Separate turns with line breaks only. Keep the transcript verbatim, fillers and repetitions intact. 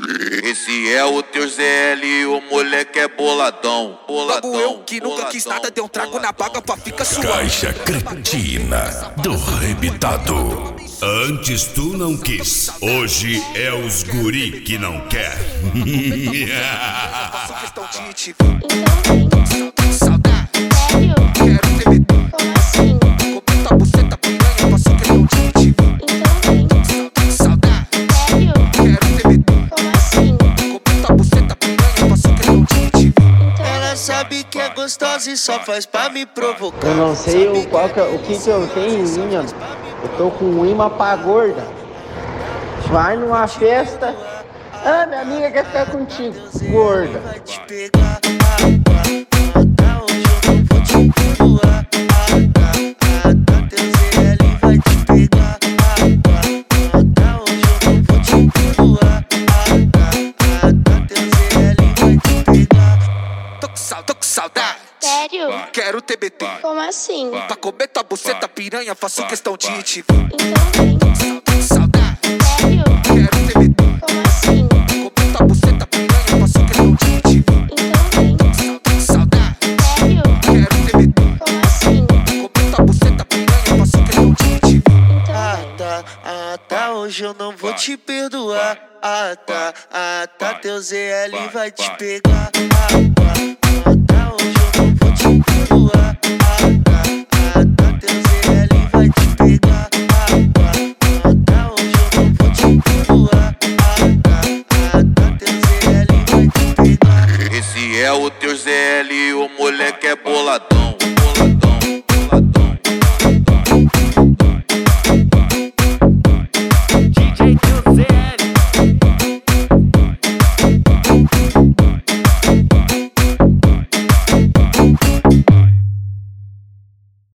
Esse é o teu Zé L, o moleque é boladão, boladão.
Logo eu que nunca quis nada, deu um trago na baga pra ficar suave.
Caixa cretina do rebitado. Antes tu não quis, hoje é os guri que não quer.
Faço questão de te
sabe que é gostosa e só faz pra me provocar.
Eu não sei o, qual que, o que que eu tenho em mim, ó. Eu tô com um imã pra gorda. Vai numa festa. Ah, minha amiga quer ficar contigo, gorda.
Vai te pegar, hoje eu não vou te perdoar. Teu Zé L vai te pegar, hoje eu não vou te perdoar. Teu Zé L vai te pegar.
Tô com sal, tô com saudade.
Sério?
Quero T B T.
Como assim?
Pra comer tua buceta piranha, faço questão de te
Então vem.
Tô com saudade.
Sério?
Quero T B T.
Como assim?
Pra comer tua buceta piranha, faço questão de te
Então vem.
Tô com saudade.
Sério?
Quero T B T.
Como assim?
Pra comer tua buceta piranha, faço questão de te
Ah tá, ah tá, hoje eu não vou te perdoar. Ah tá, ah tá, teu Zé L vai te pegar. Ah tá, ah tá, hoje eu não vou te perdoar. Ah tá, ah tá, teu Zé L vai te pegar. Ah tá, ah tá, hoje eu não vou te perdoar. Ah tá, ah tá, teu Zé L vai te pegar.
Esse é o teu Zé L, o moleque é boladão.